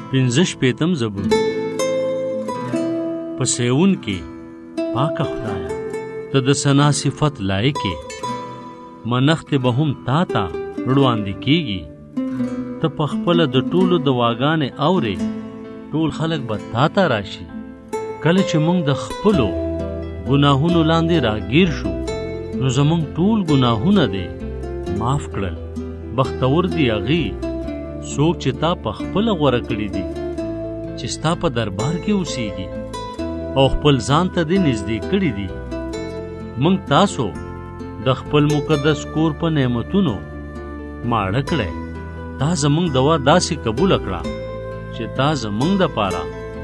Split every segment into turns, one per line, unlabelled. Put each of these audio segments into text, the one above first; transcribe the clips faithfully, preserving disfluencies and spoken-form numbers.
پنځه شپېتم زبور. په سیون کې پاکه خدایا ته د ثنا صفت لایقې، منښتې به هم تا ته وړاندې کېږي. ته په خپله د ټولو دواګانې اورې، ټول خلک به تا ته راشي. کله چې موږ د خپلو ګناهونو لاندې راګیر شو، نو زموږ ټول ګناهونه دې معاف کړل. بختور دی هغې څوک چې تا په خپله غوره کړي دي، چې ستا په دربار کې اوسېږي او خپل ځان ته دې نږدې کړي دي. موږ تاسو د خپل مقدس کور په نعمتونو ماړه کړی. تا زموږ دوا داسې قبوله کړه چې تا زموږ دپاره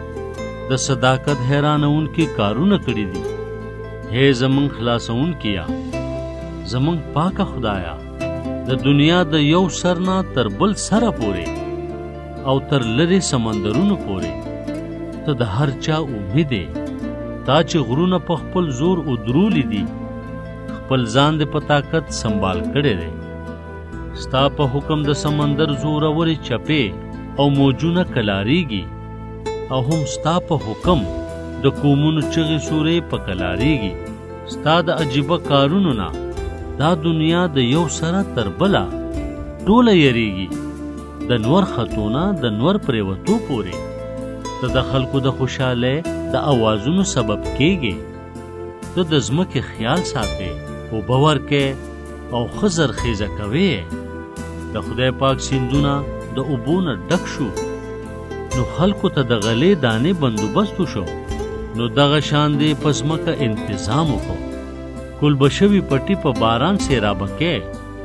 د صداقت حیرانونکي کارونه کړي دي. هی زموږ خلاصونکیا، زموږ پاکه خدایا، د دنیا د یو سر نه تر بل سره پورې او تر لرې سمندرونو پورې ته د هر چا امید یې. تا چې غرونه په خپل زور ادرولی دي، خپل ځان دې په طاقت سنبال کړی دی. ستا په حکم د سمندر زورورې چپې او موجونه کلاریږي، او هم ستا په حکم د قومونو چغې سورې په کلاریږي. ستا د عجیبه کارونو نه دا دنیا د یو سره تر بله ټوله یریږي. د نور خطونه د نور پریوتو پورې ته د خلکو د خوشحالی د اوازونو سبب کېږي. ته د ځمکې خیال ساتې، اوبه ورکې او ښه زرخیزه کوې. د خدای پاک سیندونه د اوبو نه ډک شو، نو خلکو ته د غلې دانې بندوبست وشو. نو دغه شان دې په ځمکه انتظام وکړو. کل بشوي پټي په باران سیرابه کې،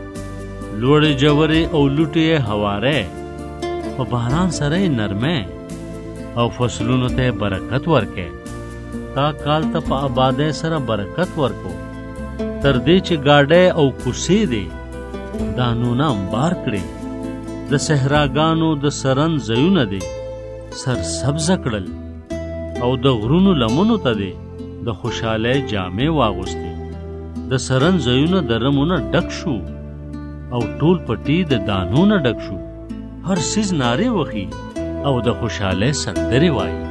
لوړې جوړې او لوټې هوارې په باران سره نرمه او فصلونو ته برکت ورکې. تا کال ته په آبادۍ سره برکت ورکو، تر دې چې گاډۍ او کوسې دې دانونه امبار کړې. د صحراګانو د سرن ځایونه دې سر سبز کړل، او د غرونو لمنو ته دې د خوشحالۍ جامې واغوستې. د سرن ځایونه د رمونه ډک شو، او ټول پټي د دانو نه ډک شو. هر څیز نارې وخي او د خوشحالۍ سندرې وایي.